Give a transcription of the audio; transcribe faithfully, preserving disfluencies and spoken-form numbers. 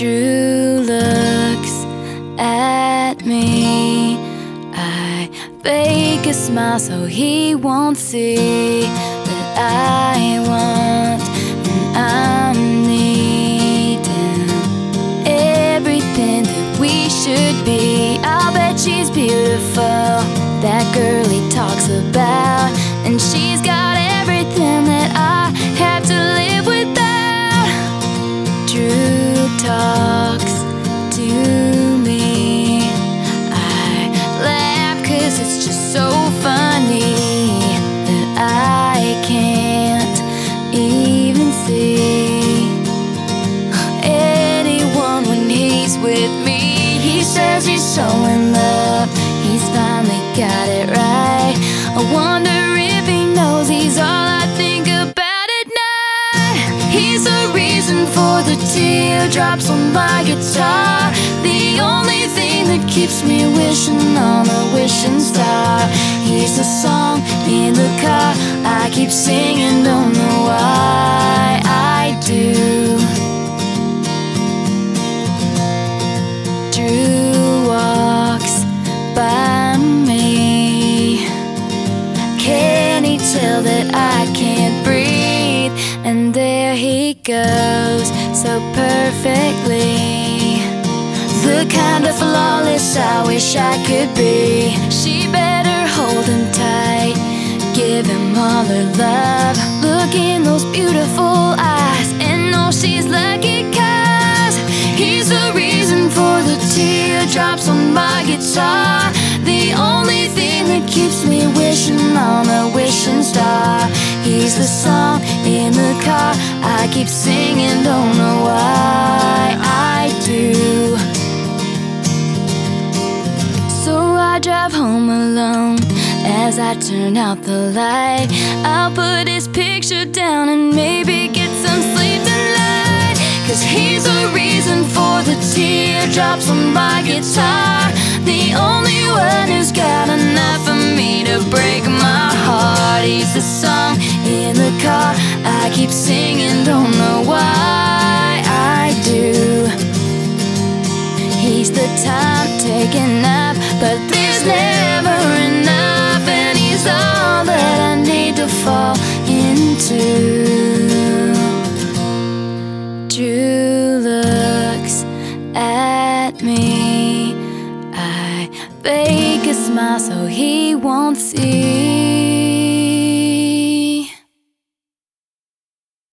Drew looks at me. I fake a smile so he won't see that I want and I'm needing everything that we should be. I'll bet she's beautiful, that girl he talks about, and she's got everything that I have to live without. Drew talks to me. I laugh cause it's just so funny that I can't even see anyone when he's with me. He says he's so in love, he's finally got it right. I wonder if he knows he's all I think about at night. He's the reason for the teardrops on my guitar, the only thing that keeps me wishing on a wishing star. He's the song in the car I keep singing, don't know why I do. Drew walks by me. Can he tell that I can't breathe? And there he goes, so perfectly, the kind of flawless I wish I could be. She better hold him tight, give him all her love. Look in those beautiful eyes and know she's lucky, cause he's the reason for the teardrops on my guitar, the only thing that keeps me wishing on a wishing star. He's the song in the car I keep singing, don't know why I do. So I drive home alone. As I turn out the light, I'll put his picture down and maybe get some sleep tonight. Cause he's the reason for the teardrops on my guitar, the only one who's got enough for me to break my heart. He's the song in the car I keep singing, don't know why I do. He's the time taken up, but